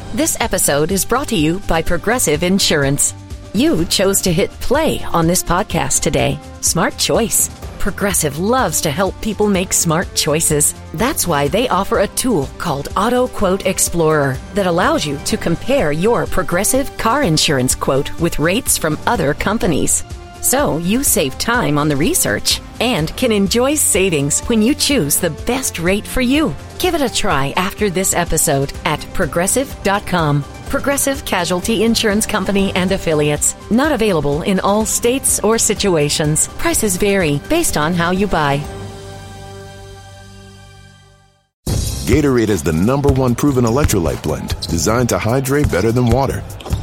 This episode is brought to you by Progressive Insurance. You chose to hit play on this podcast today. Smart choice. Progressive loves to help people make smart choices. That's why they offer a tool called Auto Quote Explorer that allows you to compare your Progressive car insurance quote with rates from other companies. So you save time on the research and can enjoy savings when you choose the best rate for you. Give it a try after this episode at Progressive.com. Progressive Casualty Insurance Company and Affiliates. Not available in all states or situations. Prices vary based on how you buy. Gatorade is the #1 proven electrolyte blend designed to hydrate better than water.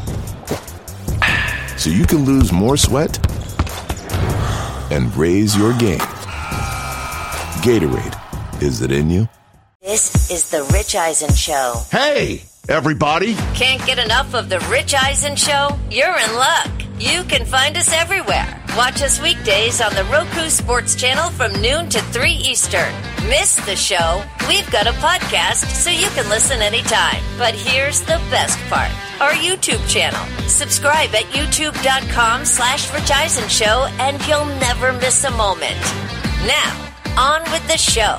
So you can lose more sweat and raise your game. Gatorade, is it in you? This is the Rich Eisen Show. Hey, everybody. Can't get enough of the Rich Eisen Show? You're in luck. You can find us everywhere. Watch us weekdays on the Roku Sports Channel from noon to 3 Eastern. Miss the show? We've got a podcast so you can listen anytime. But here's the best part. Our YouTube channel. Subscribe at youtube.com/Rich Eisen Show and you'll never miss a moment. Now, on with the show.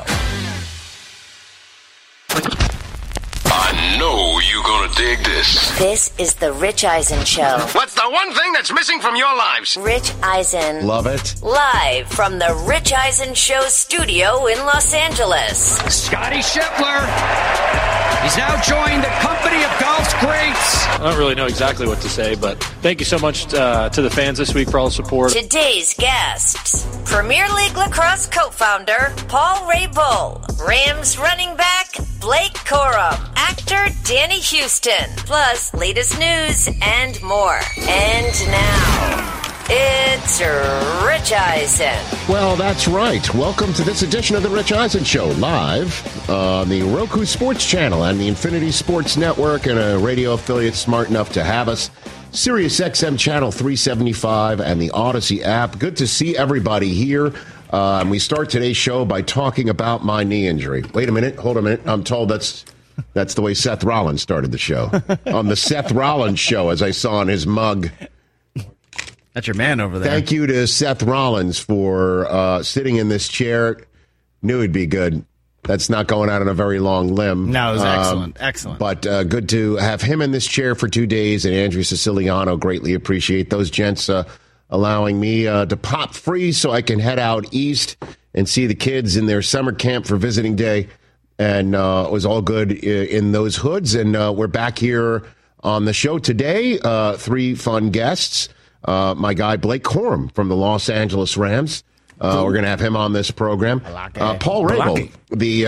I know you're gonna dig this. This is the Rich Eisen Show. What's the one thing that's missing from your lives? Rich Eisen. Love it. Live from the Rich Eisen Show studio in Los Angeles. Scotty Scheffler. He's now joined the company of golf's greats. I don't really know exactly what to say, but thank you so much to the fans this week for all the support. Today's guests, Premier League lacrosse co-founder Paul Rabel, Rams running back Blake Corum, actor Danny Houston, plus latest news and more. And now, it's Rich Eisen. Well, that's right. Welcome to this edition of the Rich Eisen Show, live on the Roku Sports Channel and the Infinity Sports Network, and a radio affiliate smart enough to have us, Sirius XM Channel 375 and the Odyssey app. Good to see everybody here. And we start today's show by talking about my knee injury. Wait a minute. Hold a minute. I'm told that's the way Seth Rollins started the show. On the Seth Rollins show, as I saw on his mug. That's your man over there. Thank you to Seth Rollins for sitting in this chair. Knew he'd be good. That's not going out on a very long limb. No, it was excellent. Excellent. But good to have him in this chair for 2 days, and Andrew Siciliano. Greatly appreciate those gents allowing me to pop free so I can head out east and see the kids in their summer camp for visiting day. And it was all good in those hoods. And we're back here on the show today. 3 fun guests. My guy, Blake Corum from the Los Angeles Rams. We're going to have him on this program. Paul Rabel, the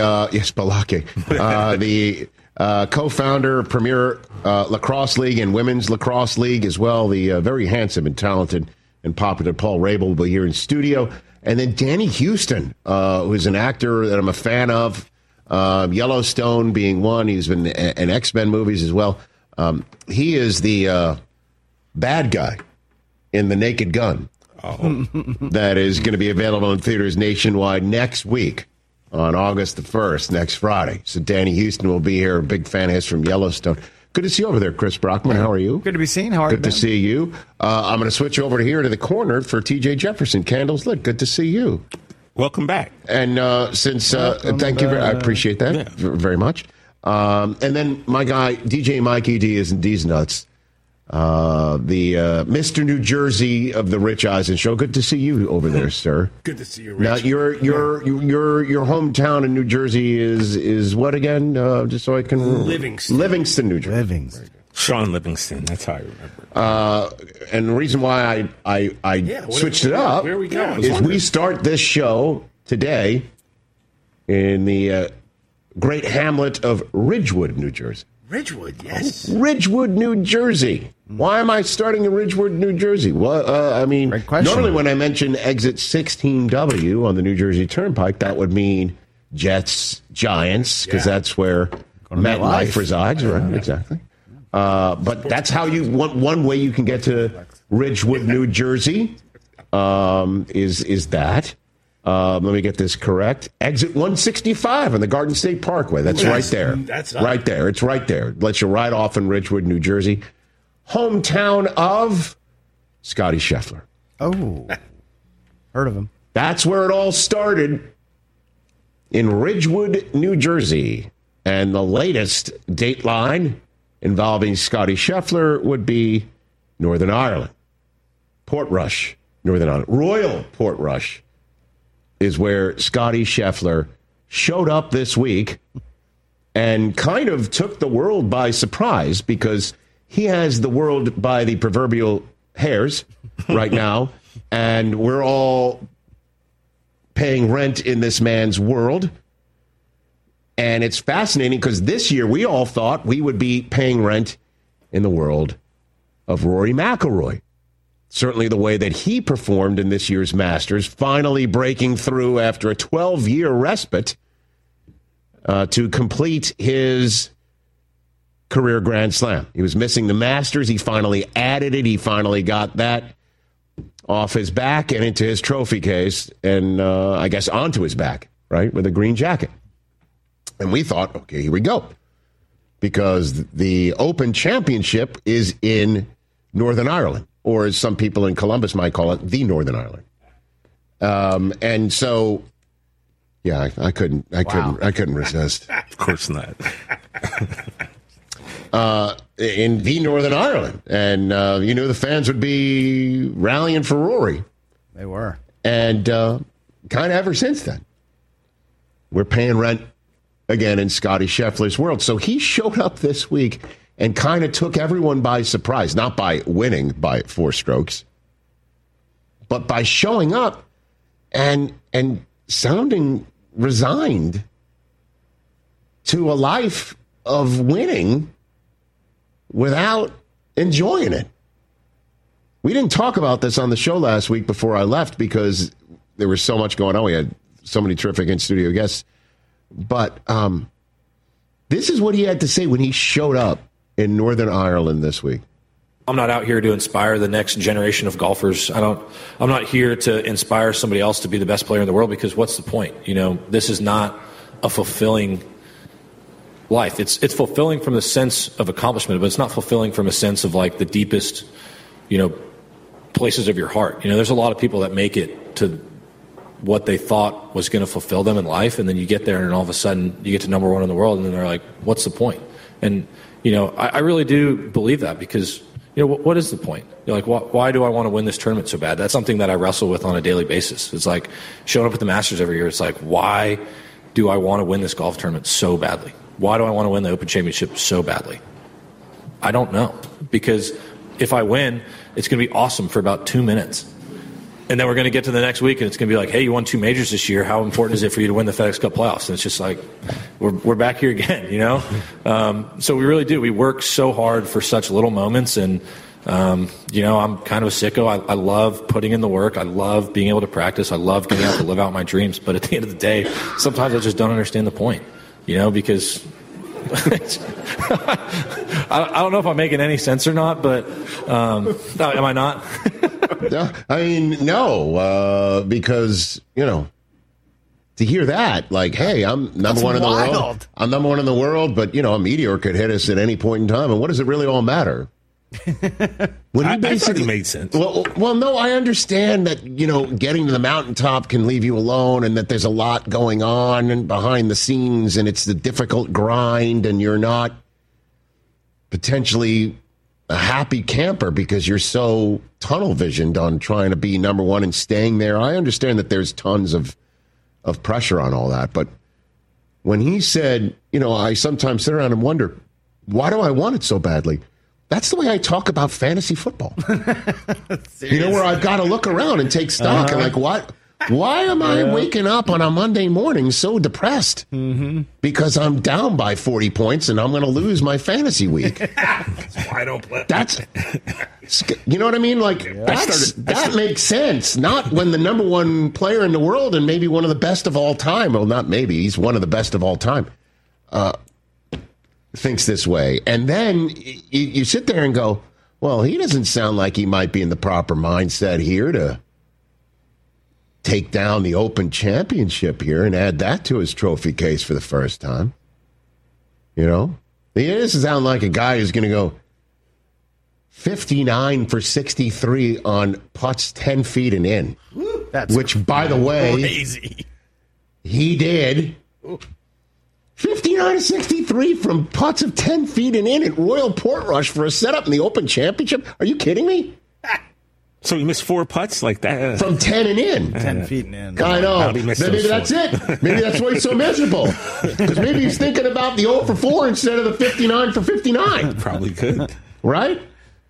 co-founder of Premier Lacrosse League and Women's Lacrosse League as well. The very handsome and talented and popular Paul Rabel will be here in studio. And then Danny Houston, who's an actor that I'm a fan of. Yellowstone being one. He's been in X-Men movies as well. He is the bad guy in The Naked Gun. That is going to be available in theaters nationwide next week on August the 1st, next Friday. So Danny Houston will be here. A big fan of his from Yellowstone. Good to see you over there, Chris Brockman. How are you? Good to be seen. How are you? Good to see you. I'm going to switch over here to the corner for TJ Jefferson. Candles lit. Good to see you. Welcome back. And thank you. I appreciate that very much. And then my guy, DJ Mikey D is in D's Nuts. The Mr. New Jersey of the Rich Eisen Show. Good to see you over there, sir. Good to see you, Rich. Now, your hometown in New Jersey is what again? Just so I can... Livingston, New Jersey. Livingston. Sean Livingston. That's how I remember. And the reason why I switched it up where are we going? is we start this show today in the great hamlet of Ridgewood, New Jersey. Ridgewood, yes. Ridgewood, New Jersey. Why am I starting in Ridgewood, New Jersey? Well, I mean, normally when I mention exit 16W on the New Jersey Turnpike, that would mean Jets, Giants, because that's where MetLife resides, right? Exactly. But that's how one way you can get to Ridgewood, New Jersey, is that. Let me get this correct. Exit 165 on the Garden State Parkway. That's right there. That's right there. It's right there. Lets you ride off in Ridgewood, New Jersey. Hometown of Scotty Scheffler. Oh, heard of him. That's where it all started, in Ridgewood, New Jersey. And the latest dateline involving Scotty Scheffler would be Northern Ireland. Portrush, Northern Ireland. Royal Portrush is where Scotty Scheffler showed up this week and kind of took the world by surprise, because he has the world by the proverbial hairs right now, and we're all paying rent in this man's world. And it's fascinating because this year we all thought we would be paying rent in the world of Rory McIlroy. Certainly the way that he performed in this year's Masters, finally breaking through after a 12-year respite to complete his career Grand Slam. He was missing the Masters. He finally added it. He finally got that off his back and into his trophy case, and I guess onto his back, right, with a green jacket. And we thought, okay, here we go, because the Open Championship is in Northern Ireland, or as some people in Columbus might call it, the Northern Ireland. And so, yeah, I couldn't resist. Of course not. In the Northern Ireland, and you knew the fans would be rallying for Rory. They were, and kind of ever since then, we're paying rent again in Scotty Scheffler's world. So he showed up this week and kind of took everyone by surprise, not by winning by 4 strokes, but by showing up and sounding resigned to a life of winning without enjoying it. We didn't talk about this on the show last week before I left because there was so much going on. We had so many terrific in-studio guests. But this is what he had to say when he showed up in Northern Ireland this week. I'm not out here to inspire the next generation of golfers. I'm not here to inspire somebody else to be the best player in the world, because what's the point? You know, this is not a fulfilling life. It's fulfilling from the sense of accomplishment, but it's not fulfilling from a sense of like the deepest, places of your heart. There's a lot of people that make it to what they thought was going to fulfill them in life, and then you get there and all of a sudden you get to number 1 in the world, and then they're like, what's the point? And I really do believe that, because what is the point? You're like, why do I want to win this tournament so bad? That's something that I wrestle with on a daily basis. It's like showing up at the Masters every year. It's like, why do I want to win this golf tournament so badly? Why do I want to win the Open Championship so badly? I don't know, because if I win, it's going to be awesome for about 2 minutes. And then we're going to get to the next week, and it's going to be like, hey, you won 2 majors this year. How important is it for you to win the FedEx Cup playoffs? And it's just like, we're back here again, So we really do. We work so hard for such little moments. And, I'm kind of a sicko. I love putting in the work. I love being able to practice. I love getting out to live out my dreams. But at the end of the day, sometimes I just don't understand the point, because I don't know if I'm making any sense or not, but am I not? No, no, because, to hear that, like, hey, I'm number 1 in the world. I'm number 1 in the world, but, a meteor could hit us at any point in time. And what does it really all matter? When he basically made sense. Well, no, I understand that, getting to the mountaintop can leave you alone, and that there's a lot going on and behind the scenes, and it's the difficult grind, and you're not potentially a happy camper because you're so tunnel visioned on trying to be number 1 and staying there. I understand that there's tons of pressure on all that. But when he said, I sometimes sit around and wonder, why do I want it so badly? That's the way I talk about fantasy football. Where I've got to look around and take stock and like, what? Why am I waking up on a Monday morning so depressed? Mm-hmm. Because I'm down by 40 points and I'm going to lose my fantasy week. That's why I don't play. You know what I mean? Like, that makes sense. Not when the number 1 player in the world and maybe one of the best of all time, well, not maybe, he's one of the best of all time, thinks this way. And then you sit there and go, well, he doesn't sound like he might be in the proper mindset here to take down the Open Championship here and add that to his trophy case for the first time. You know? He doesn't sound like a guy who's going to go 59 for 63 on putts 10 feet and in. That's which, by the way, crazy. He did. 59 to 63 from putts of 10 feet and in at Royal Portrush for a setup in the Open Championship. Are you kidding me? So he missed 4 putts like that? From 10 and in. 10 feet and in. I know. Maybe that's it. Maybe that's why he's so miserable. Because maybe he's thinking about the 0 for 4 instead of the 59 for 59. Probably could. Right?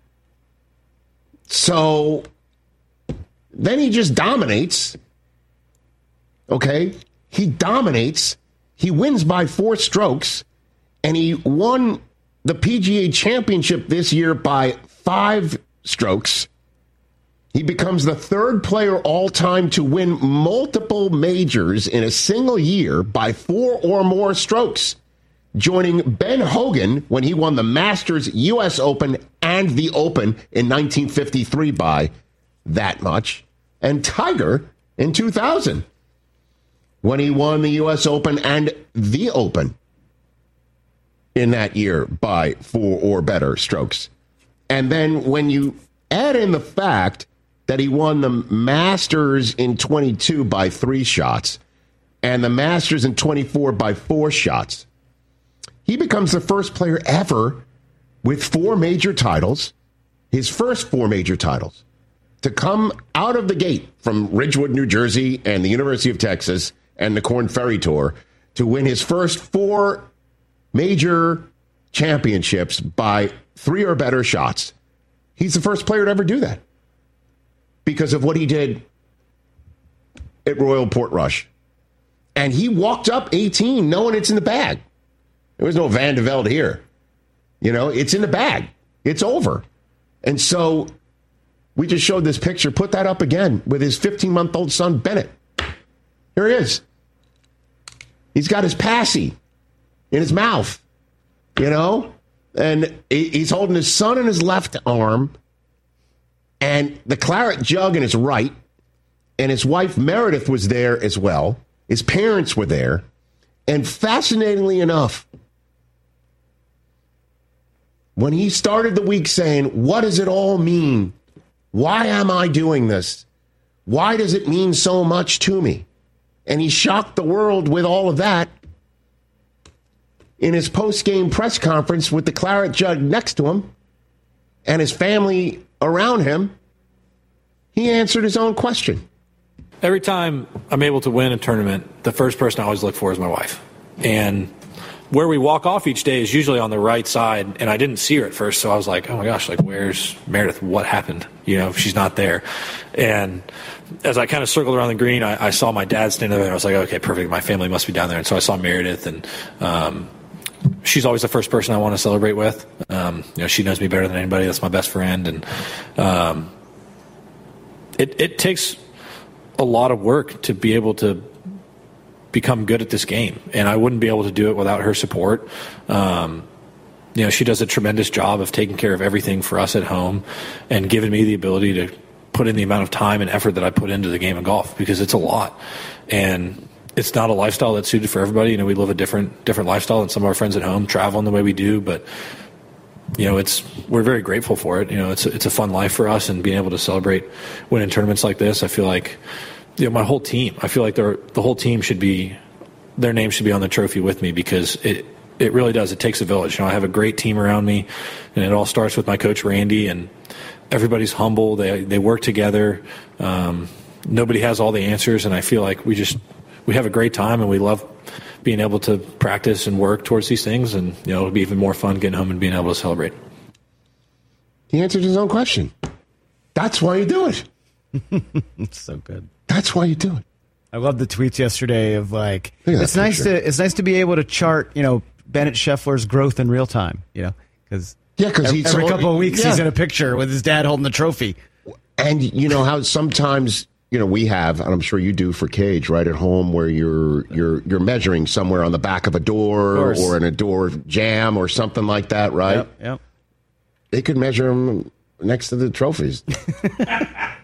So then he just dominates. Okay? He dominates. He wins by 4 strokes. And he won the PGA Championship this year by 5 strokes. He becomes the 3rd player all time to win multiple majors in a single year by 4 or more strokes, joining Ben Hogan when he won the Masters, U.S. Open, and the Open in 1953 by that much, and Tiger in 2000 when he won the U.S. Open and the Open in that year by 4 or better strokes. And then when you add in the fact that he won the Masters in 22 by 3 shots and the Masters in 24 by 4 shots, he becomes the first player ever with 4 major titles, his first 4 major titles, to come out of the gate from Ridgewood, New Jersey and the University of Texas and the Korn Ferry Tour to win his first 4 major championships by 3 or better shots. He's the first player to ever do that because of what he did at Royal Portrush. And he walked up 18 knowing it's in the bag. There was no Van de Velde here. You know, it's in the bag. It's over. And so we just showed this picture. Put that up again with his 15-month-old son, Bennett. Here he is. He's got his passy in his mouth, you know, and he's holding his son in his left arm and the claret jug in his right. And his wife, Meredith, was there as well. His parents were there. And fascinatingly enough, when he started the week saying, what does it all mean? Why am I doing this? Why does it mean so much to me? And he shocked the world with all of that. In his post-game press conference with the claret jug next to him and his family around him, he answered his own question. Every time I'm able to win a tournament, the first person I always look for is my wife. And where we walk off each day is usually on the right side, and I didn't see her at first, so I was like, oh my gosh, like, where's Meredith? What happened? You know, she's not there. And as I kind of circled around the green, I saw my dad standing there, and I was like, okay, perfect, my family must be down there. And so I saw Meredith, and she's always the first person I want to celebrate with. You know, she knows me better than anybody. That's my best friend. And it takes a lot of work to be able to become good at this game, and I wouldn't be able to do it without her support. You know, she does a tremendous job of taking care of everything for us at home and giving me the ability to put in the amount of time and effort that I put into the game of golf, because it's a lot. And it's not a lifestyle that's suited for everybody. You know, we live a different lifestyle than some of our friends at home, traveling the way we do, but you know, we're very grateful for it. You know, it's a fun life for us, and being able to celebrate winning tournaments like this, I feel like, you know, my whole team, I feel like the whole team their name should be on the trophy with me, because it really does. It takes a village. You know, I have a great team around me, and it all starts with my coach, Randy, and everybody's humble. They work together. Nobody has all the answers, and I feel like we have a great time, and we love being able to practice and work towards these things. And, you know, it'll be even more fun getting home and being able to celebrate. He answered his own question. That's why you do it. It's so good. That's why you do it. I love the tweets yesterday of like, it's nice to be able to chart, you know, Bennett Scheffler's growth in real time, you know, because every couple of weeks he's in a picture with his dad holding the trophy. And you know how sometimes, you know, we have, and I'm sure you do for Cage, right at home, where you're measuring somewhere on the back of a door or in a door jamb or something like that, right? Yep. They could measure them next to the trophies.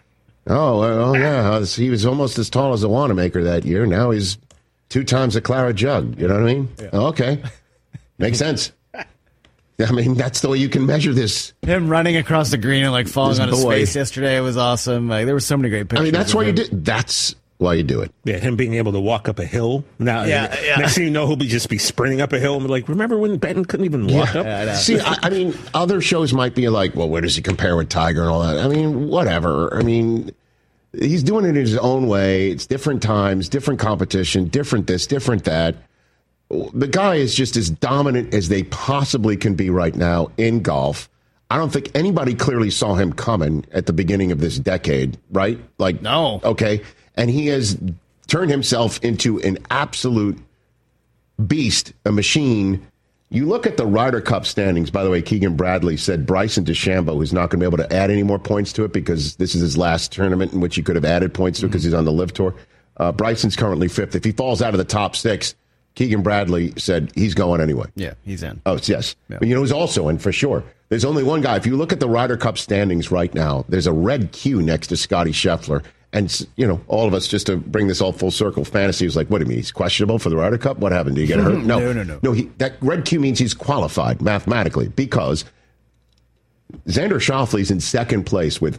Oh, well, yeah. He was almost as tall as a Wanamaker that year. Now he's 2 times a Claret jug. You know what I mean? Yeah. Okay. Makes sense. I mean, that's the way you can measure this. Him running across the green and like falling on his face yesterday was awesome. Like, there were so many great pictures. I mean, that's why you do. That's why you do it. Yeah, him being able to walk up a hill. Now, next thing you know, he'll just be sprinting up a hill and be like, remember when Benton couldn't even walk up? Yeah, see, I mean, other shows might be like, well, where does he compare with Tiger and all that? I mean, whatever. I mean, he's doing it in his own way. It's different times, different competition, different this, different that. The guy is just as dominant as they possibly can be right now in golf. I don't think anybody clearly saw him coming at the beginning of this decade, right? Like, no. Okay. And he has turned himself into an absolute beast, a machine. You look at the Ryder Cup standings. By the way, Keegan Bradley said Bryson DeChambeau is not going to be able to add any more points to it because this is his last tournament in which he could have added points to it because he's on the LIV Tour. Bryson's currently 5th. If he falls out of the top 6, Keegan Bradley said he's going anyway. Yeah, he's in. Oh, yes. Yeah. But, he's also in for sure. There's only one guy. If you look at the Ryder Cup standings right now, there's a red Q next to Scotty Scheffler. And, all of us, just to bring this all full circle, fantasy was like, what do you mean? He's questionable for the Ryder Cup? What happened? Did he get hurt? No. That red Q means he's qualified mathematically because Xander Schauffele's in second place with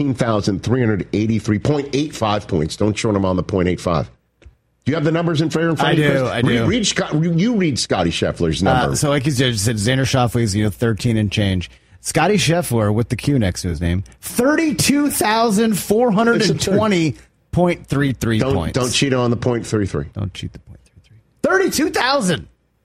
13,383.85 points. Don't show him on the .85. Do you have the numbers in front of you? I do. You read Scotty Scheffler's number. So like you said, Xander Schauffele's 13 and change. Scotty Scheffler with the Q next to his name, 32,420.33 points. Don't cheat on the .33. Don't cheat the .33. 32,000.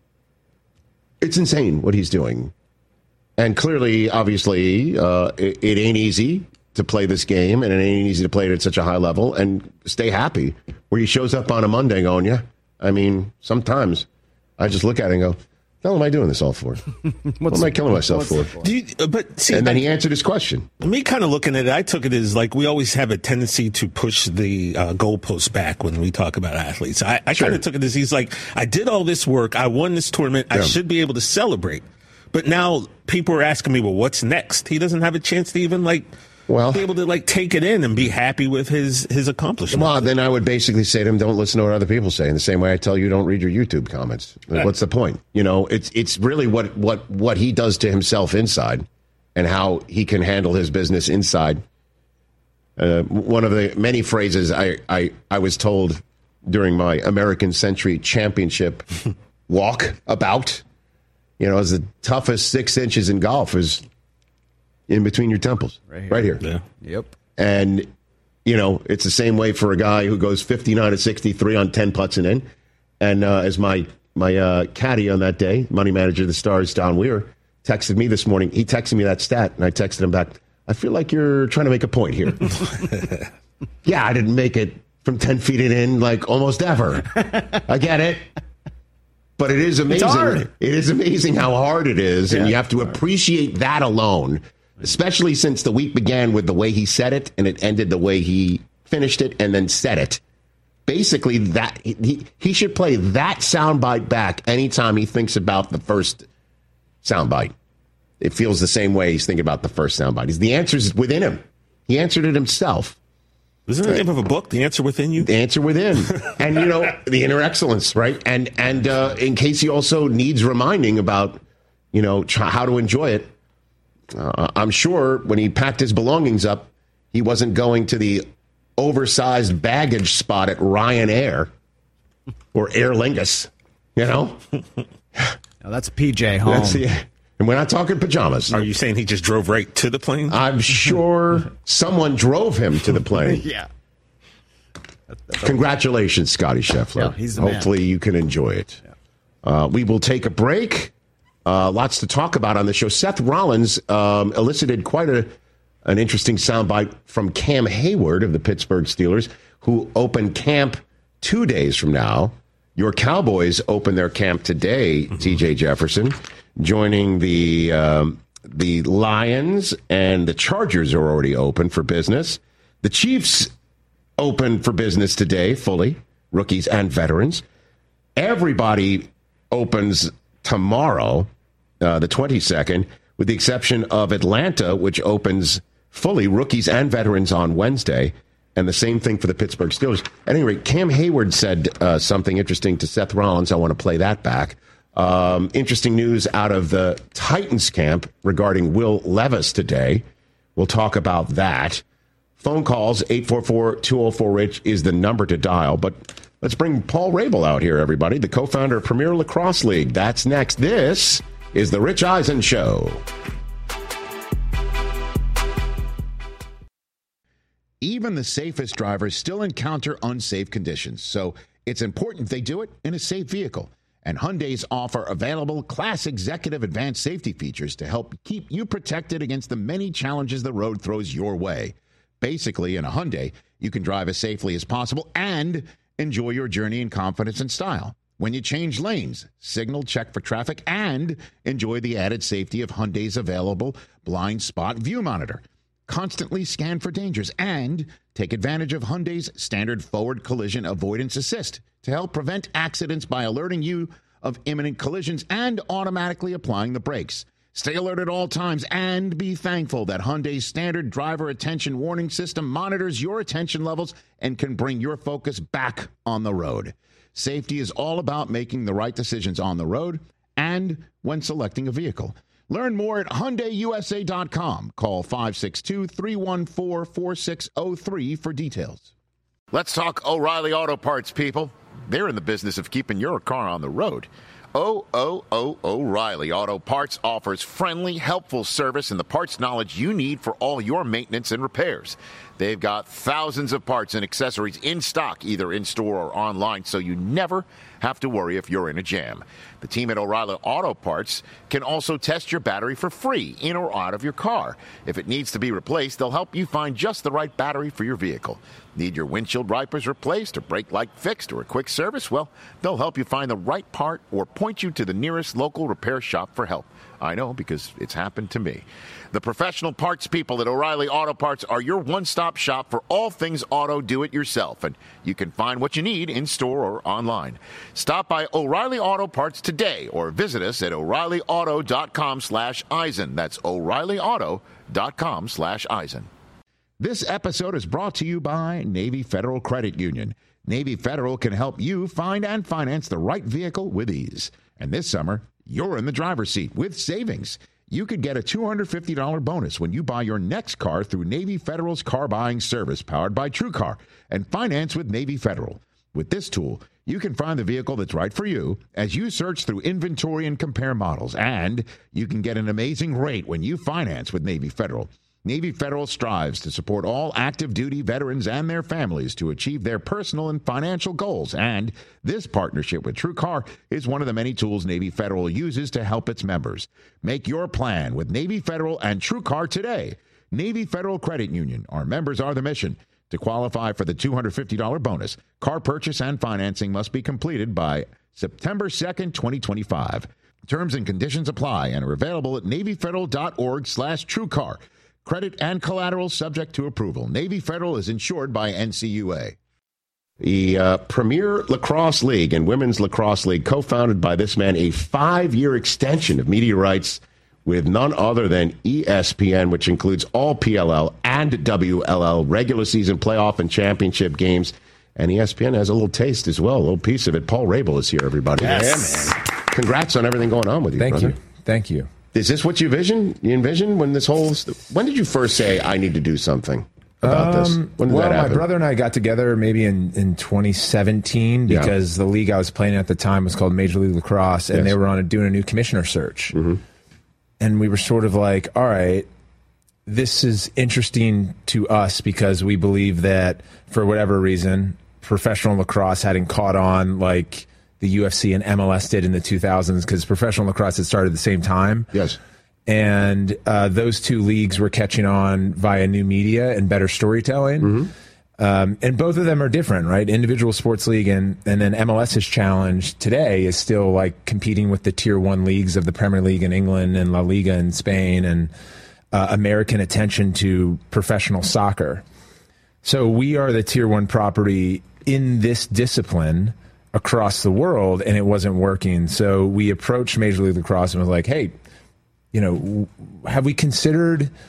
It's insane what he's doing, and clearly, obviously, it ain't easy to play this game, and it ain't easy to play it at such a high level and stay happy. Where he shows up on a Monday going, yeah. I mean, sometimes I just look at it and go, what am I doing this all for? What am I killing myself for? And then he answered his question. Me kind of looking at it, I took it as like we always have a tendency to push the goalposts back when we talk about athletes. I kind of took it as he's like, I did all this work. I won this tournament. I should be able to celebrate. But now people are asking me, well, what's next? He doesn't have a chance to even be able to take it in and be happy with his accomplishment. Well, then I would basically say to him, don't listen to what other people say. In the same way I tell you, don't read your YouTube comments. What's the point? It's really what he does to himself inside and how he can handle his business inside. One of the many phrases I was told during my American Century Championship walk about, is the toughest 6 inches in golf is in between your temples, right here. Yeah. Yep. And, it's the same way for a guy who goes 59 to 63 on 10 putts and in. And as my caddy on that day, money manager of the Stars, Don Weir, texted me this morning. He texted me that stat, and I texted him back, I feel like you're trying to make a point here. Yeah, I didn't make it from 10 feet in almost ever. I get it. But it is amazing. It's hard. It is amazing how hard it is, and you have to appreciate that alone. Especially since the week began with the way he said it, and it ended the way he finished it and then said it. Basically, that he should play that soundbite back anytime he thinks about the first soundbite. It feels the same way he's thinking about the first soundbite. The answer is within him. He answered it himself. Isn't the name of a book, The Answer Within You? The Answer Within. And, the inner excellence, right? And in case he also needs reminding about, how to enjoy it, I'm sure when he packed his belongings up, he wasn't going to the oversized baggage spot at Ryanair or Aer Lingus, No, that's PJ home. And we're not talking pajamas. Are you saying he just drove right to the plane? I'm sure someone drove him to the plane. Yeah. Congratulations, Scotty Scheffler. Yeah, he's the man. Hopefully you can enjoy it. Yeah. We will take a break. Lots to talk about on the show. Seth Rollins elicited quite an interesting soundbite from Cam Hayward of the Pittsburgh Steelers, who open camp 2 days from now. Your Cowboys open their camp today, TJ Jefferson, joining the Lions, and the Chargers are already open for business. The Chiefs open for business today, fully, rookies and veterans. Everybody opens tomorrow, the 22nd, with the exception of Atlanta, which opens fully, rookies and veterans on Wednesday. And the same thing for the Pittsburgh Steelers. At any rate, Cam Hayward said something interesting to Seth Rollins. I want to play that back. Interesting news out of the Titans camp regarding Will Levis today. We'll talk about that. Phone calls, 844-204-RICH is the number to dial. But let's bring Paul Rabel out here, everybody, the co-founder of Premier Lacrosse League. That's next. This is the Rich Eisen Show. Even the safest drivers still encounter unsafe conditions, so it's important they do it in a safe vehicle. And Hyundai's offer available Class Executive Advanced Safety features to help keep you protected against the many challenges the road throws your way. Basically, in a Hyundai, you can drive as safely as possible and enjoy your journey in confidence and style. When you change lanes, signal, check for traffic, and enjoy the added safety of Hyundai's available blind spot view monitor. Constantly scan for dangers and take advantage of Hyundai's standard forward collision avoidance assist to help prevent accidents by alerting you of imminent collisions and automatically applying the brakes. Stay alert at all times and be thankful that Hyundai's standard driver attention warning system monitors your attention levels and can bring your focus back on the road. Safety is all about making the right decisions on the road and when selecting a vehicle. Learn more at HyundaiUSA.com. Call 562-314-4603 for details. Let's talk O'Reilly Auto Parts, people. They're in the business of keeping your car on the road. O'Reilly Auto Parts offers friendly, helpful service and the parts knowledge you need for all your maintenance and repairs. They've got thousands of parts and accessories in stock, either in-store or online, so you never have to worry if you're in a jam. The team at O'Reilly Auto Parts can also test your battery for free, in or out of your car. If it needs to be replaced, they'll help you find just the right battery for your vehicle. Need your windshield wipers replaced or brake light fixed or a quick service? Well, they'll help you find the right part or point you to the nearest local repair shop for help. I know, because it's happened to me. The professional parts people at O'Reilly Auto Parts are your one-stop shop for all things auto do-it-yourself, and you can find what you need in-store or online. Stop by O'Reilly Auto Parts today or visit us at O'ReillyAuto.com/Eisen. That's O'ReillyAuto.com/Eisen. This episode is brought to you by Navy Federal Credit Union. Navy Federal can help you find and finance the right vehicle with ease. And this summer, you're in the driver's seat with savings. You could get a $250 bonus when you buy your next car through Navy Federal's car buying service powered by TrueCar and finance with Navy Federal. With this tool, you can find the vehicle that's right for you as you search through inventory and compare models. And you can get an amazing rate when you finance with Navy Federal. Navy Federal strives to support all active duty veterans and their families to achieve their personal and financial goals. And this partnership with TrueCar is one of the many tools Navy Federal uses to help its members. Make your plan with Navy Federal and TrueCar today. Navy Federal Credit Union. Our members are the mission. To qualify for the $250 bonus, car purchase and financing must be completed by September 2nd, 2025. Terms and conditions apply and are available at NavyFederal.org/TrueCar. Credit and collateral subject to approval. Navy Federal is insured by NCUA. The Premier Lacrosse League and Women's Lacrosse League, co-founded by this man, a 5-year extension of media rights with none other than ESPN, which includes all PLL and WLL regular season playoff and championship games. And ESPN has a little taste as well, a little piece of it. Paul Rabel is here, everybody. Yes. Yeah, man. Congrats on everything going on with you, brother. Thank you. Is this what you envisioned when this whole... When did you first say, I need to do something about this? When did that happen? My brother and I got together maybe in 2017 because the league I was playing at the time was called Major League Lacrosse, and they were doing a new commissioner search. Mm-hmm. And we were sort of like, all right, this is interesting to us because we believe that for whatever reason, professional lacrosse hadn't caught on like the UFC and MLS did in the 2000s, because professional lacrosse had started at the same time. Yes. And those two leagues were catching on via new media and better storytelling. Mm-hmm. And both of them are different, right? Individual sports league and then MLS's challenge today is still like competing with the tier 1 leagues of the Premier League in England and La Liga in Spain and American attention to professional soccer. So we are the tier 1 property in this discipline across the world, and it wasn't working. So we approached Major League Lacrosse and was like, hey, have we considered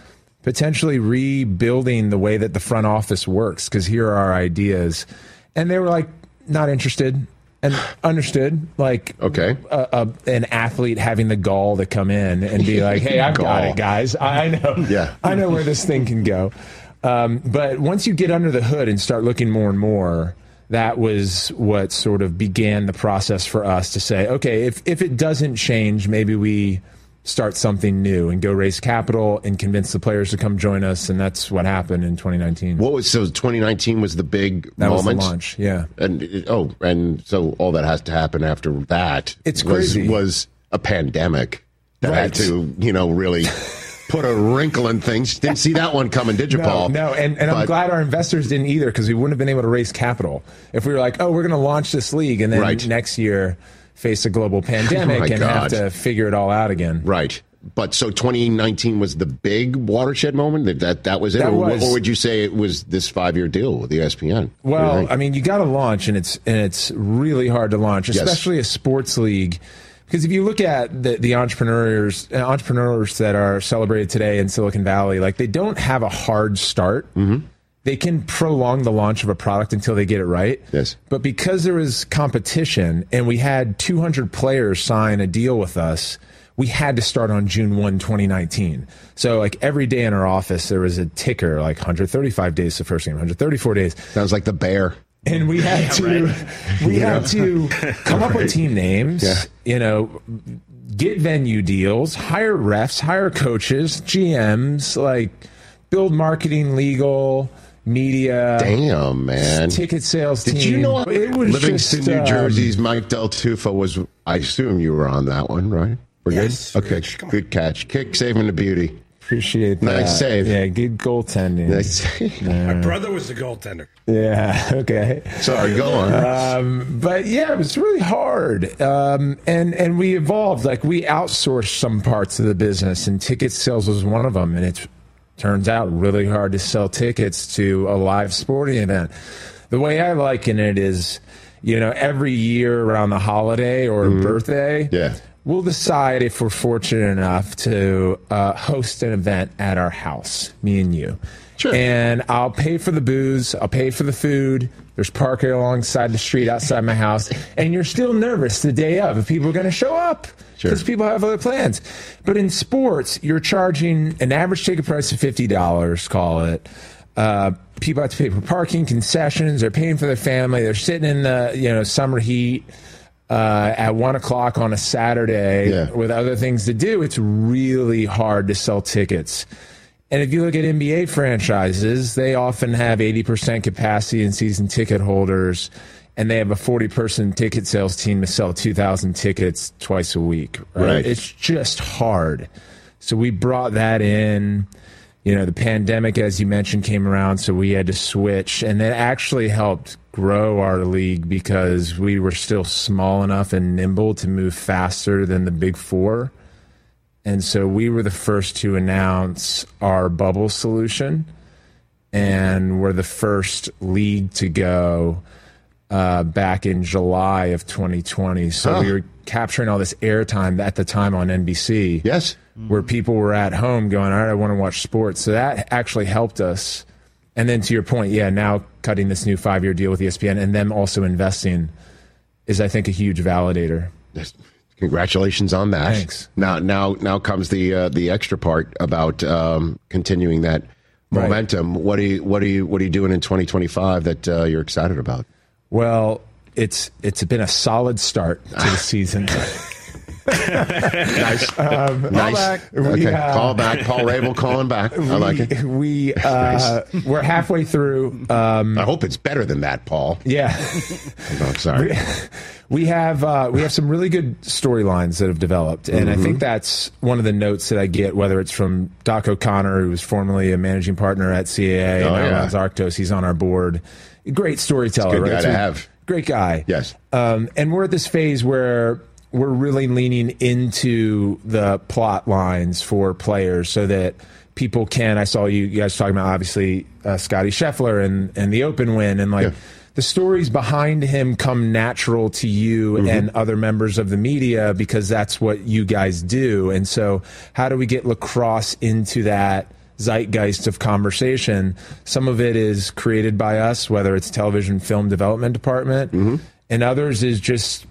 potentially rebuilding the way that the front office works, because here are our ideas. And they were like, not interested. And understood, like, okay, an athlete having the gall to come in and be like, hey, I've got it, guys. I know. Yeah. I know where this thing can go. But once you get under the hood and start looking more and more, that was what sort of began the process for us to say, okay, if it doesn't change, maybe we start something new and go raise capital and convince the players to come join us. And that's what happened in 2019. So 2019 was the big moment? Was the launch, yeah. And so all that has to happen after that. It's crazy. Was a pandemic that had to, really put a wrinkle in things. Didn't see that one coming, did you, Paul? No, and I'm glad our investors didn't either, because we wouldn't have been able to raise capital if we were like, oh, we're going to launch this league, and then next year face a global pandemic and have to figure it all out again. Right. But so 2019 was the big watershed moment? That was it? Or would you say it was this 5-year deal with ESPN? Well, I mean, you got to launch, and it's really hard to launch, especially a sports league. Because if you look at the entrepreneurs that are celebrated today in Silicon Valley, like, they don't have a hard start. Mm-hmm. They can prolong the launch of a product until they get it right. Yes. But because there was competition and we had 200 players sign a deal with us, we had to start on June 1, 2019. So, like, every day in our office, there was a ticker, like 135 days the first game, 134 days. Sounds like the Bear. And we had to come up with team names, get venue deals, hire refs, hire coaches, GMs, like, build marketing, legal, media. Damn, man. Ticket sales team. Did you know it was Livingston, New Jersey's Mike Del Tufo was, I assume you were on that one, right? We're yes. Good? Okay, good catch. Kick saving the beauty. Appreciate that. Nice save. Yeah, good goaltending. Nice save. My brother was the goaltender. Yeah, okay. Sorry, go on. But yeah, it was really hard. And we evolved. Like, we outsourced some parts of the business, and ticket sales was one of them. And it turns out really hard to sell tickets to a live sporting event. The way I liken it is, every year around the holiday or birthday, we'll decide if we're fortunate enough to host an event at our house, me and you. Sure. And I'll pay for the booze. I'll pay for the food. There's parking alongside the street outside my house. And you're still nervous the day of if people are going to show up. Because people have other plans. But in sports, you're charging an average ticket price of $50, call it. People have to pay for parking, concessions. They're paying for their family. They're sitting in the summer heat at 1 o'clock on a Saturday with other things to do. It's really hard to sell tickets. And if you look at NBA franchises, they often have 80% capacity in season ticket holders, and they have a 40-person ticket sales team to sell 2,000 tickets twice a week. Right? It's just hard. So we brought that in. The pandemic, as you mentioned, came around, so we had to switch. And that actually helped grow our league because we were still small enough and nimble to move faster than the Big Four. And so we were the first to announce our bubble solution, and we're the first league to go back in July of 2020. So we were capturing all this airtime at the time on NBC. Yes. Where people were at home going, all right, I want to watch sports. So that actually helped us. And then to your point, now cutting this new 5-year deal with ESPN and them also investing is, I think, a huge validator. Yes. Congratulations on that. Thanks. Now comes the extra part about continuing that momentum. What are you doing in 2025 that you're excited about? Well, it's been a solid start to the season. Nice. Nice. Okay. Call back. Paul Rabel calling back. I like it. We're halfway through. I hope it's better than that, Paul. Yeah. I'm sorry. We have some really good storylines that have developed, and I think that's one of the notes that I get, whether it's from Doc O'Connor, who was formerly a managing partner at CAA, and now runs Arctos. He's on our board. Great storyteller. Good guy to have. Great guy. Yes. And we're at this phase where we're really leaning into the plot lines for players so that people can. I saw you guys talking about, obviously, Scottie Scheffler and the Open win, and the stories behind him come natural to you and other members of the media because that's what you guys do. And so how do we get lacrosse into that zeitgeist of conversation. Some of it is created by us, whether it's television film development department, and others is just,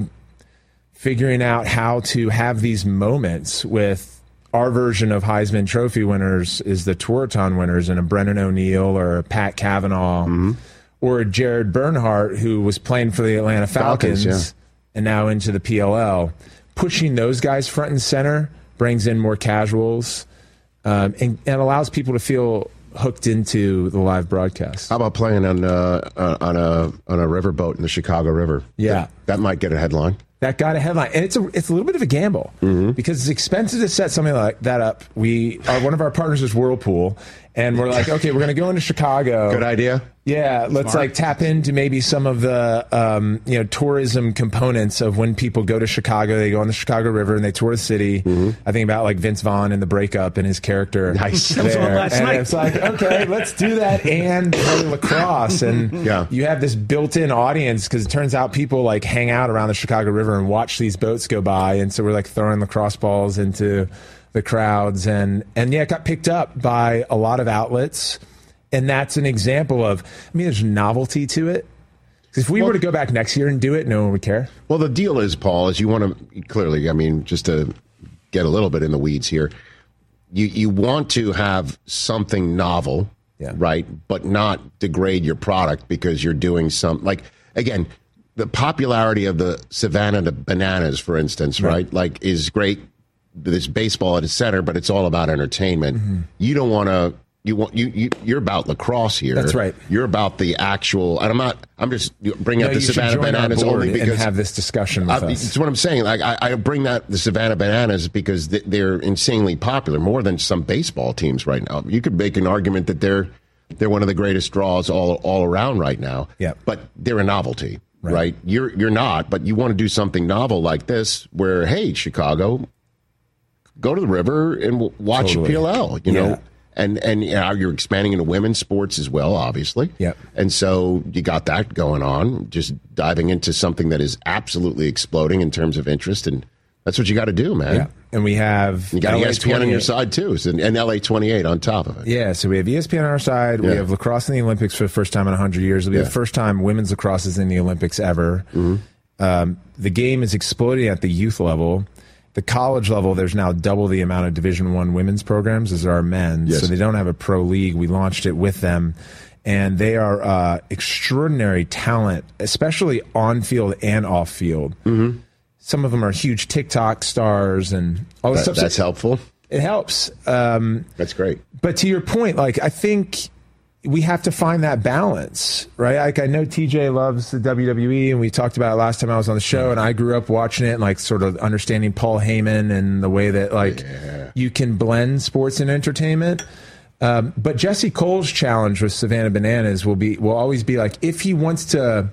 figuring out how to have these moments with our version of Heisman Trophy winners is the Tewaaraton winners and a Brennan O'Neill or a Pat Cavanaugh or a Jared Bernhardt who was playing for the Atlanta Falcons and now into the PLL. Pushing those guys front and center brings in more casuals and allows people to feel hooked into the live broadcast. How about playing on a riverboat in the Chicago River? Yeah, that might get a headline. That got a headline, and it's a little bit of a gamble because it's expensive to set something like that up. One of our partners is Whirlpool, and we're like, okay, we're going to go into Chicago. Good idea. Yeah, let's tap into maybe some of the tourism components of when people go to Chicago. They go on the Chicago River and they tour the city. I think about like Vince Vaughn and The Breakup and his character. Nice. There. And it's like, okay, let's do that and play lacrosse. And you have this built-in audience because it turns out people like hang out around the Chicago River and watch these boats go by. And so we're like throwing lacrosse balls into the crowds. And it got picked up by a lot of outlets. And that's an example of, there's novelty to it. If we were to go back next year and do it, no one would care. Well, the deal is, Paul, is you want to, clearly, just to get a little bit in the weeds here, you want to have something novel, right, but not degrade your product because you're doing again, the popularity of the Savannah Bananas, for instance, right, like is great. There's baseball at its center, but it's all about entertainment. You don't want to. You're about lacrosse here. That's right. You're about the actual. And I'm just bringing up the Savannah Bananas only because and have this discussion with us. That's what I'm saying. Like I bring the Savannah Bananas because they're insanely popular, more than some baseball teams right now. You could make an argument that they're one of the greatest draws all around right now. Yeah. But they're a novelty, right? You're not, but you want to do something novel like this, where hey, Chicago, go to the river and watch PLL. You know. And you're expanding into women's sports as well, obviously. Yep. And so you got that going on, just diving into something that is absolutely exploding in terms of interest. And that's what you got to do, man. Yeah. And you got ESPN on your side, too, and LA 28 on top of it. Yeah, so we have ESPN on our side. We have lacrosse in the Olympics for the first time in 100 years. It'll be the first time women's lacrosse is in the Olympics ever. The game is exploding at the youth level. The college level, there's now double the amount of Division I women's programs as there are men's. So they don't have a pro league. We launched it with them. And they are extraordinary talent, especially on field and off field. Some of them are huge TikTok stars and all this stuff. That's helpful. It helps. That's great. But to your point, I think we have to find that balance, right? I know TJ loves the WWE, and we talked about it last time I was on the show, and I grew up watching it and sort of understanding Paul Heyman and the way that you can blend sports and entertainment. But Jesse Cole's challenge with Savannah Bananas will always be if he wants to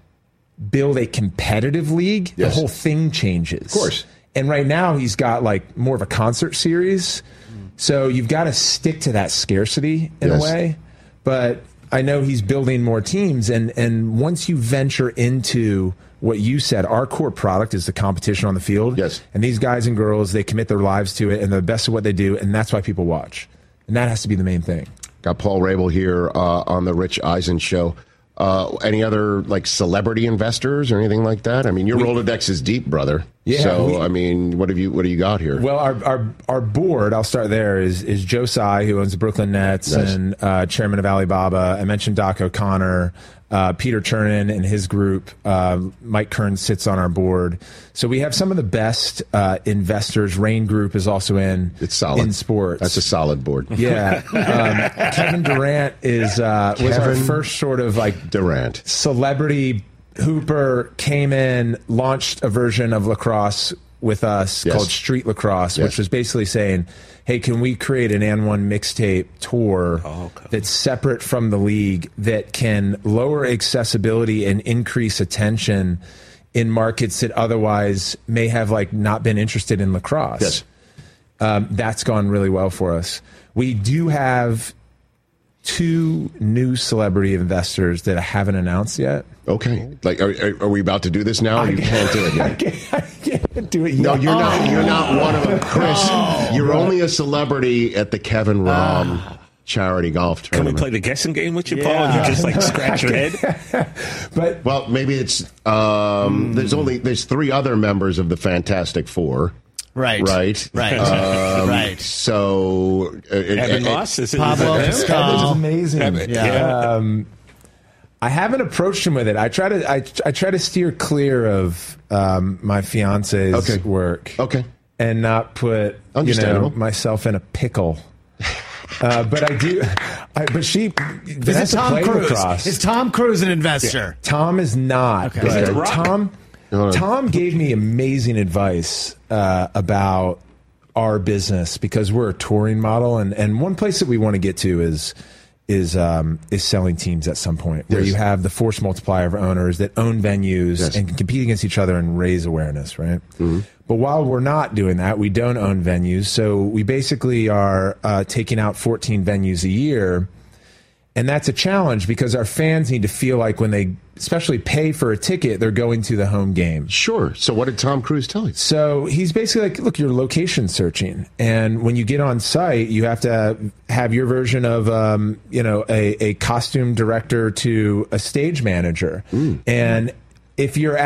build a competitive league, the whole thing changes. Of course. And right now he's got more of a concert series. So you've got to stick to that scarcity in a way. But I know he's building more teams, and once you venture into what you said, our core product is the competition on the field. Yes. And these guys and girls, they commit their lives to it, and they're the best at what they do, and that's why people watch. And that has to be the main thing. Got Paul Rabel here on the Rich Eisen Show. Any other celebrity investors or anything like that? Your Rolodex is deep, brother. Yeah. So what do you got here? Well, our board, I'll start there, is Joe Tsai, who owns the Brooklyn Nets and chairman of Alibaba. I mentioned Doc O'Connor, Peter Chernin and his group. Mike Kern sits on our board. So we have some of the best investors. Rain Group is also in sports. That's a solid board. Yeah. Kevin Durant was our first sort of Durant celebrity hooper, came in, launched a version of lacrosse with us called Street Lacrosse, which was basically saying, hey, can we create an N1 mixtape tour that's separate from the league that can lower accessibility and increase attention in markets that otherwise may have not been interested in lacrosse? That's gone really well for us. We do have 2 new celebrity investors that I haven't announced yet. Okay. Are we about to do this now? Or you can't do it yet? Do it. No, you're not. You're not one of them, Chris. You're only a celebrity at the Kevin Rahm charity golf tournament. Can we play the guessing game with you, Paul? You just scratch your head. Well, maybe it's there's 3 other members of the Fantastic Four. Right. So Evan Moss, Pablo Pascal. That is amazing. I haven't approached him with it. I try to steer clear of my fiance's work. Okay. And not put myself in a pickle. But I do. But she. Vanessa Tom played Cruise. lacrosse. Is Tom Cruise an investor? Yeah. Tom is not. Okay. Tom gave me amazing advice about our business because we're a touring model, and one place that we want to get to is selling teams at some point, where you have the force multiplier of owners that own venues and can compete against each other and raise awareness, right? Mm-hmm. But while we're not doing that, we don't own venues, so we basically are taking out 14 venues a year. And that's a challenge because our fans need to feel like when they especially pay for a ticket, they're going to the home game. Sure. So what did Tom Cruise tell you? So he's basically like, look, you're location searching. And when you get on site, you have to have your version of, a costume director to a stage manager. And if you're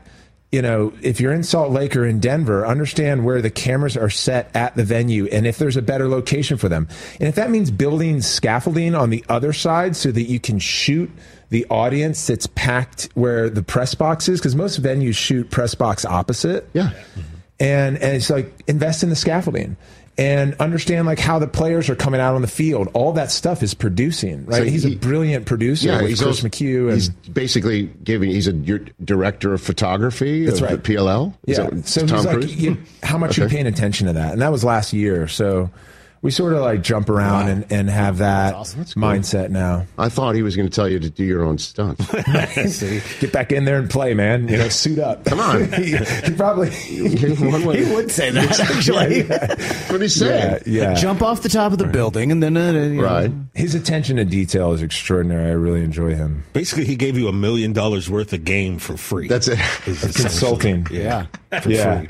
if you're in Salt Lake or in Denver, understand where the cameras are set at the venue and if there's a better location for them. And if that means building scaffolding on the other side so that you can shoot the audience that's packed where the press box is, because most venues shoot press box opposite. Yeah. And it's like, invest in the scaffolding. And understand how the players are coming out on the field. All that stuff is producing, right? So he's a brilliant producer. Yeah, with Chris McHugh. And he's basically he's a director of photography. That's of right. The PLL. Yeah. So Tom Cruise? How much are you paying attention to that? And that was last year. So we sort of jump around and have that mindset now. I thought he was going to tell you to do your own stunts. Get back in there and play, man. Suit up. Come on. he probably he would say that actually. What he said? Yeah. Jump off the top of the building and then right. His attention to detail is extraordinary. I really enjoy him. Basically, he gave you $1 million worth of game for free. That's it. Consulting. Yeah. For free.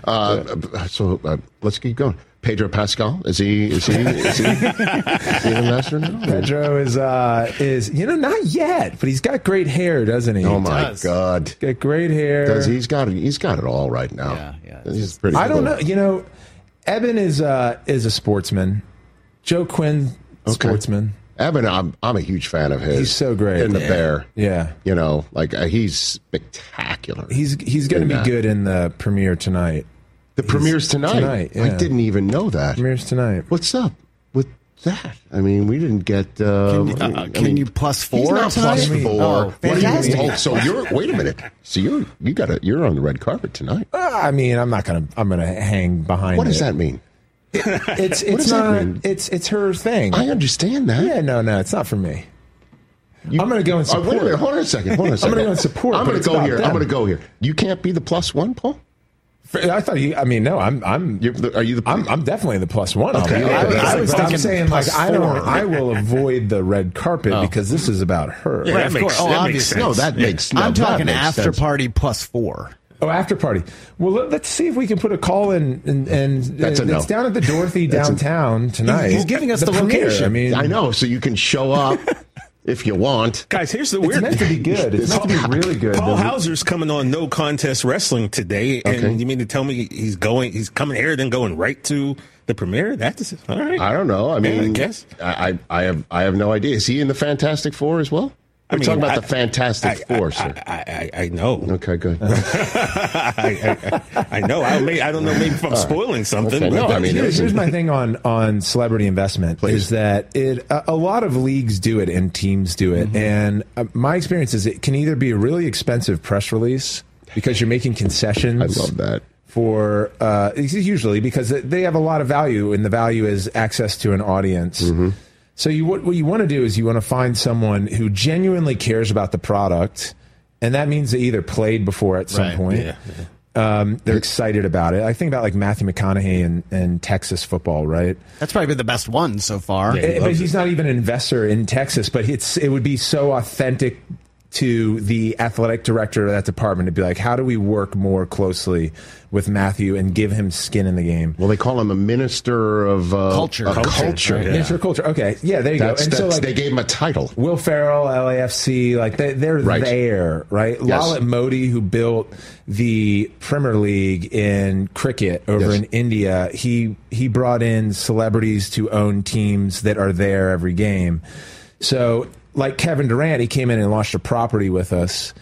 So let's keep going. Pedro Pascal, is he an investor now? Pedro is not yet, but he's got great hair, doesn't he? Oh my God, got great hair. He's got it all right now. Yeah. He's pretty. I don't know. Evan is a sportsman. Joe Quinn, sportsman. Evan, I'm a huge fan of his. He's so great in the Bear. Yeah, he's spectacular. He's going to be good in the premiere tonight. The premiere's tonight. Yeah. I didn't even know that. Premiere's tonight. What's up with that? I mean, we didn't get. Can you +4? He's not +4. Oh, fantastic. So wait a minute. So you're on the red carpet tonight. I'm gonna hang behind. What does that mean? It's not. It's her thing. I understand that. Yeah, no, it's not for me. I'm going to go and support. Wait a minute. Hold on a second. I'm going to go and support. I'm going to go here. You can't be the +1, Paul. I thought you. I mean, no. I'm. Are you the? I'm definitely the +1. Okay. I'm saying I will avoid the red carpet because this is about her. Yeah, that makes sense. No, that makes. I'm talking after party +4. Oh, after party. Well, let's see if we can put a call in. And that's a no. It's down at the Dorothy downtown tonight. He's giving us the location. I mean, I know, so you can show up. If you want. Guys, here's the weird... It's meant to be good. It's meant to be really good. Paul Hauser's coming on No Contest Wrestling today, and you mean to tell me he's coming here, then going right to the premiere? That's all right. I don't know. I mean, I guess. I have no idea. Is he in the Fantastic Four as well? We're talking about the Fantastic Four, sir. I know. Okay, good. I know. I don't know. Maybe if I'm spoiling something. Okay, no, here's my thing on celebrity investment. Please. Is that a lot of leagues do it and teams do it, and my experience is it can either be a really expensive press release because you're making concessions. I love that. For usually because they have a lot of value, and the value is access to an audience. Mm-hmm. So what you want to do is you want to find someone who genuinely cares about the product, and that means they either played before at some point. Yeah. They're excited about it. I think about Matthew McConaughey and Texas football, right? That's probably been the best one so far. But he's not even an investor in Texas, but it would be so authentic to the athletic director of that department to be like, how do we work more closely with Matthew and give him skin in the game? Well, they call him a minister of culture. Culture. Yeah. Minister of culture. Okay. Yeah, there you go. And so, like, they gave him a title. Will Ferrell, LAFC, like they're right there, right? Yes. Lalit Modi, who built the Premier League in cricket over in India, he brought in celebrities to own teams that are there every game. So, like Kevin Durant, he came in and launched a property with us.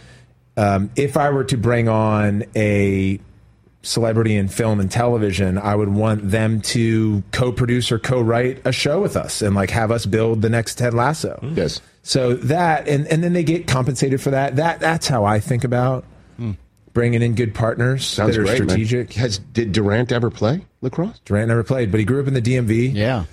If I were to bring on a celebrity in film and television, I would want them to co-produce or co-write a show with us and like have us build the next Ted Lasso. Yes. So that, and then they get compensated for that. That's how I think about bringing in good partners. Sounds that are great, strategic. Man. Did Durant ever play lacrosse? Durant never played, but he grew up in the DMV. Yeah.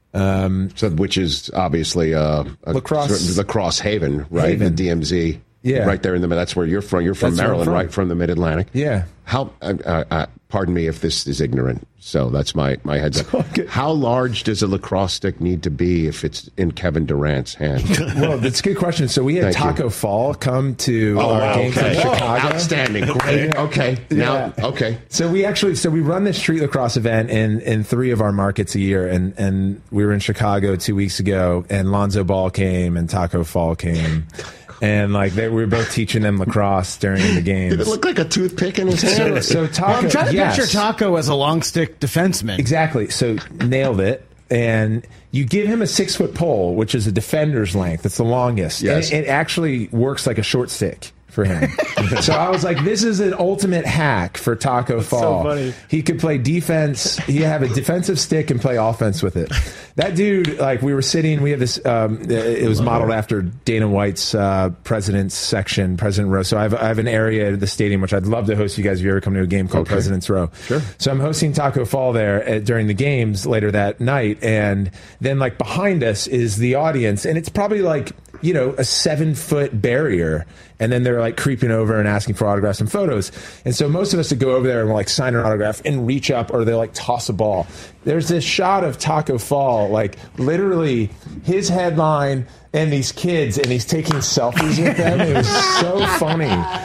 So, which is obviously a lacrosse haven, right? The DMZ, right there in the. That's where you're from. You're from Maryland, right? From the Mid-Atlantic. Yeah. How? Pardon me if this is ignorant. So that's my heads up. Okay. How large does a lacrosse stick need to be if it's in Kevin Durant's hand? Well, that's a good question. So we had Taco Fall come to our game from Chicago. Outstanding. Great. Okay. Now, So we run this street lacrosse event in 3 of our markets a year, and we were in Chicago 2 weeks ago, and Lonzo Ball came and Taco Fall came. And like we were both teaching them lacrosse during the games. Did it look like a toothpick in his hand? So Taco, I'm trying to picture Taco as a long stick defenseman. Exactly. So nailed it. And you give him a 6-foot pole, which is a defender's length. It's the longest. Yes. And it actually works like a short stick for him. So I was like, this is an ultimate hack for Taco Fall. So funny. He could play defense. He have a defensive stick and play offense with it. That dude, like we were sitting, we have this, it was modeled after Dana White's President's section, President Row. So I have an area at the stadium, which I'd love to host you guys if you ever come to a game called President's Row. Sure. So I'm hosting Taco Fall there during the games later that night. And then like behind us is the audience. And it's probably like, a 7-foot barrier. And then they're like creeping over and asking for autographs and photos. And so most of us would go over there and like sign an autograph and reach up, or they like toss a ball. There's this shot of Taco Fall, like literally his headline and these kids, and he's taking selfies with them. It was so funny.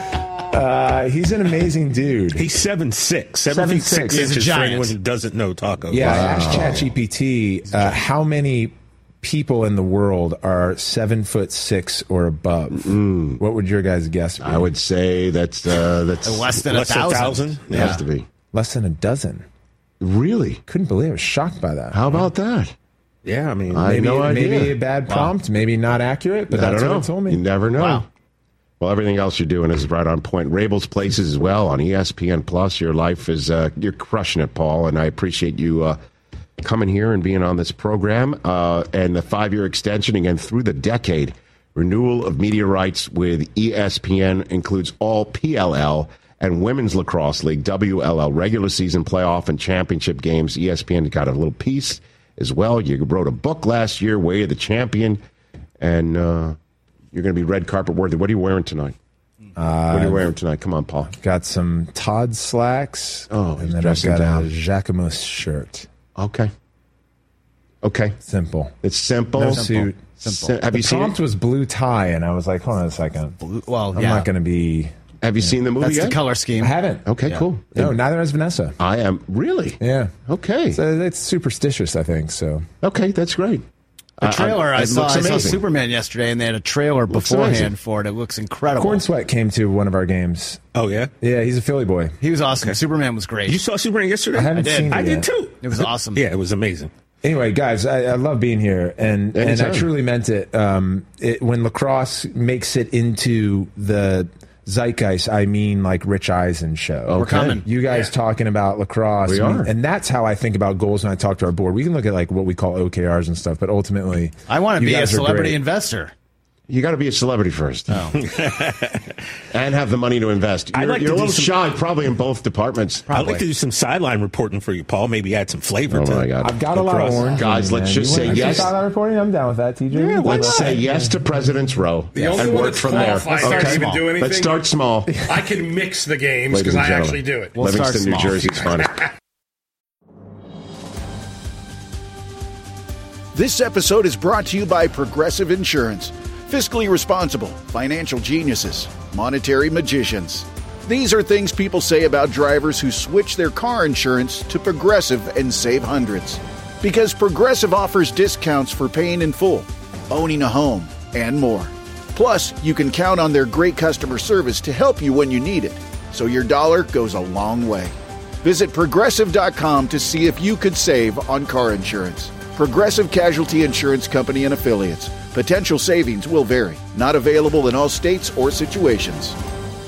He's an amazing dude. He's 7'6", 7 feet 6 inches for anyone who doesn't know Taco. Yeah, I asked ChatGPT how many people in the world are 7'6" or above. What would your guys guess be? I would say that's less than 1,000. It has to be less than a dozen. Really? Couldn't believe it. I was shocked by that. How about that? Yeah, I mean, maybe a bad prompt, maybe not accurate, but that's what it told me. You never know. Wow. Well, everything else you're doing is right on point. Rabel's Places as well on ESPN Plus. Your life is you're crushing it, Paul, and I appreciate you coming here and being on this program, and the 5-year extension again through the decade. Renewal of media rights with ESPN includes all PLL and Women's Lacrosse League, WLL, regular season playoff and championship games. ESPN got a little piece as well. You wrote a book last year, Way of the Champion, and you're going to be red carpet worthy. What are you wearing tonight? What are you wearing tonight? Come on, Paul. Got some Todd slacks, and then I've got a Jacquemus shirt. Okay. Simple. It's simple. No suit. Simple. Have you seen it? The prompt was blue tie, and I was like, hold on a second. I'm not going to be... Have you seen the movie That's yet? the color scheme. I haven't. Okay, cool. No, neither has Vanessa. I am. Really? Yeah. Okay. So it's superstitious, I think. So. Okay, that's great. The trailer I saw Superman yesterday, and they had a trailer beforehand for it. It looks incredible. Corn Sweat came to one of our games. Oh, yeah? Yeah, he's a Philly boy. He was awesome. Okay. Superman was great. You saw Superman yesterday? I haven't seen it I yet. did too. It was awesome. Yeah, it was amazing. Anyway, guys, I love being here, and I truly meant it. When lacrosse makes it into the zeitgeist, I mean like Rich Eisen show. Okay. We're coming. You guys talking about lacrosse. We are. And that's how I think about goals when I talk to our board. We can look at like what we call OKRs and stuff, but ultimately, I want to be a celebrity investor. You got to be a celebrity first. Oh. And have the money to invest. You're a little shy probably in both departments. I'd like to do some sideline reporting for you, Paul. Maybe add some flavor to my God. I've got a lot of orange. Guys, let's just say yes. Sideline reporting? I'm down with that, TJ. Yeah, let's say yes to President's Row. The only one that's qualified to even do anything. Let's start small. I can mix the games because I actually do it. Livingston, New Jersey's funny. This episode is brought to you by Progressive Insurance. fiscally responsible, financial geniuses, monetary magicians. These are things people say about drivers who switch their car insurance to Progressive and save hundreds. Because Progressive offers discounts for paying in full, owning a home, and more. Plus, you can count on their great customer service to help you when you need it, so your dollar goes a long way. Visit Progressive.com to see if you could save on car insurance. Progressive Casualty Insurance Company and Affiliates. Potential savings will vary. Not available in all states or situations.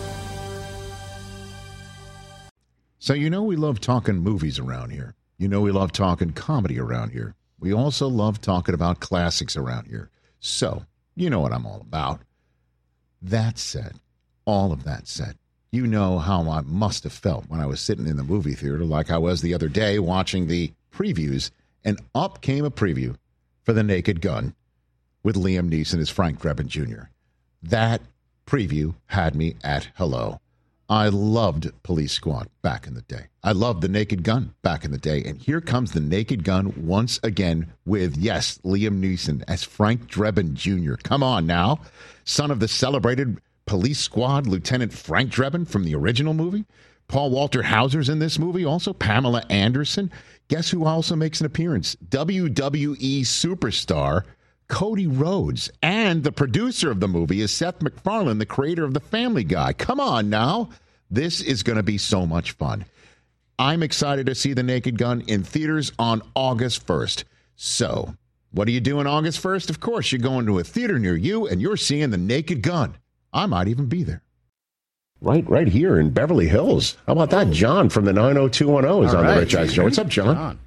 So you know we love talking movies around here. You know we love talking comedy around here. We also love talking about classics around here. So, you know what I'm all about. That said, all of that said, you know how I must have felt when I was sitting in the movie theater like I was the other day watching the previews, and up came a preview for The Naked Gun with Liam Neeson as Frank Drebin Jr. That preview had me at hello. I loved Police Squad back in the day. I loved The Naked Gun back in the day. And here comes The Naked Gun once again with, yes, Liam Neeson as Frank Drebin Jr. Come on now. Son of the celebrated Police Squad Lieutenant Frank Drebin from the original movie. Paul Walter Hauser's in this movie also. Pamela Anderson. Guess who also makes an appearance? WWE superstar Cody Rhodes. And the producer of the movie is Seth MacFarlane, the creator of The Family Guy. Come on now. This is going to be so much fun. I'm excited to see The Naked Gun in theaters on August 1st. So, what do you do on August 1st? Of course, you're going to a theater near you and you're seeing The Naked Gun. I might even be there. Right here in Beverly Hills. How about that? John from the 90210 is on the Rich Eisen Show. What's up, John?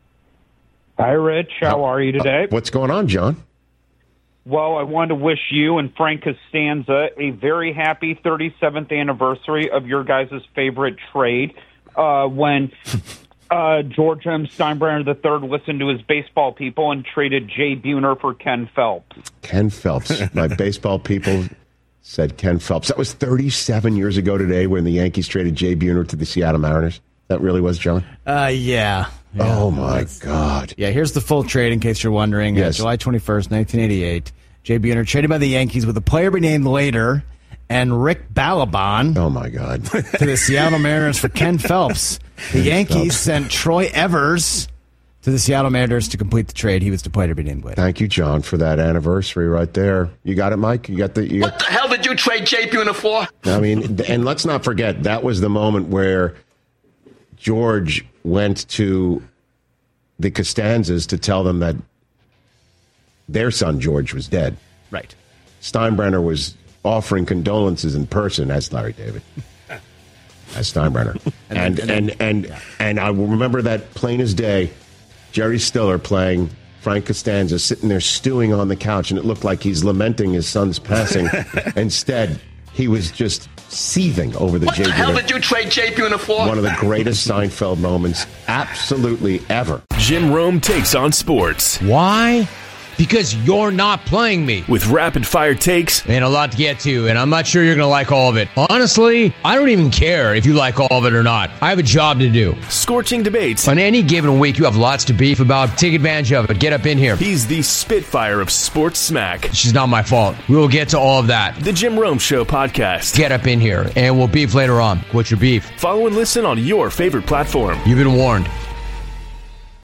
Hi, Rich. How are you today? What's going on, John? Well, I want to wish you and Frank Costanza a very happy 37th anniversary of your guys' favorite trade. When George M. Steinbrenner III listened to his baseball people and traded Jay Buhner for Ken Phelps. Ken Phelps. My baseball people said Ken Phelps. That was 37 years ago today when the Yankees traded Jay Buhner to the Seattle Mariners. That really was, John? Yeah. Oh, my God. Yeah, here's the full trade in case you're wondering. Yes. July 21st, 1988. Jay Buhner traded by the Yankees with a player be named later and Rick Balaban. Oh, my God. To the Seattle Mariners for Ken Phelps. The Yankees sent Troy Evers to the Seattle Mariners to complete the trade. He was the player to be named later. Thank you, John, for that anniversary right there. You got it, Mike? What the hell did you trade Jay Buhner for? I mean, and let's not forget, that was the moment where George went to the Costanzas to tell them that their son George was dead. Right. Steinbrenner was offering condolences in person as Larry David, as Steinbrenner, and I remember that plain as day. Jerry Stiller playing Frank Costanza, sitting there stewing on the couch, and it looked like he's lamenting his son's passing. Instead, he was just seething over the Jay Buhner. What the hell did you trade Jay Buhner for? One of the greatest Seinfeld moments absolutely ever. Jim Rome takes on sports. Why? Because you're not playing me. With rapid-fire takes. And a lot to get to, and I'm not sure you're going to like all of it. Honestly, I don't even care if you like all of it or not. I have a job to do. Scorching debates. On any given week, you have lots to beef about. Take advantage of it. Get up in here. He's the Spitfire of sports smack. It's just not my fault. We will get to all of that. The Jim Rome Show podcast. Get up in here, and we'll beef later on. What's your beef? Follow and listen on your favorite platform. You've been warned.